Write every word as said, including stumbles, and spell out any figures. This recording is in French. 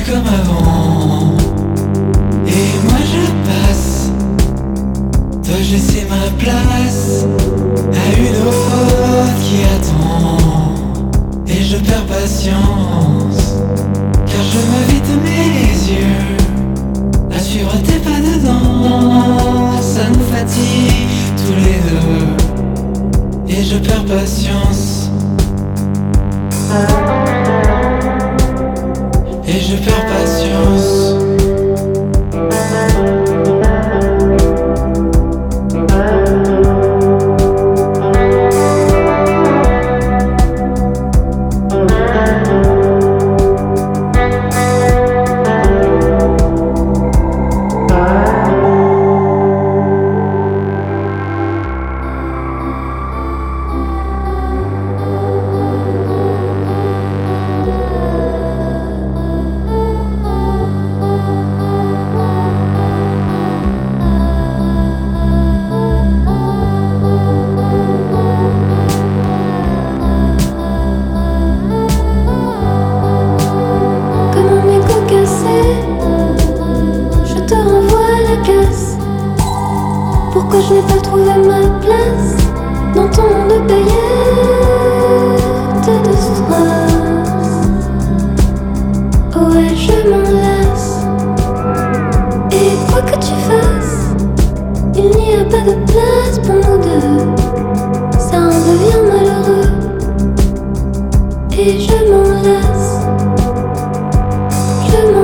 comme avant. Et moi je passe, dois-je laisser ma place à une autre qui attend? Et je perds patience, car je me vide mes yeux à suivre tes pas dedans. Ça nous fatigue tous les deux, et je perds patience. Et je perds patience. Pourquoi je n'ai pas trouvé ma place dans ton monde paillette de strass? Ouais, je m'en lasse. Et quoi que tu fasses, il n'y a pas de place pour nous deux. Ça en devient malheureux. Et je m'en lasse. Je m'en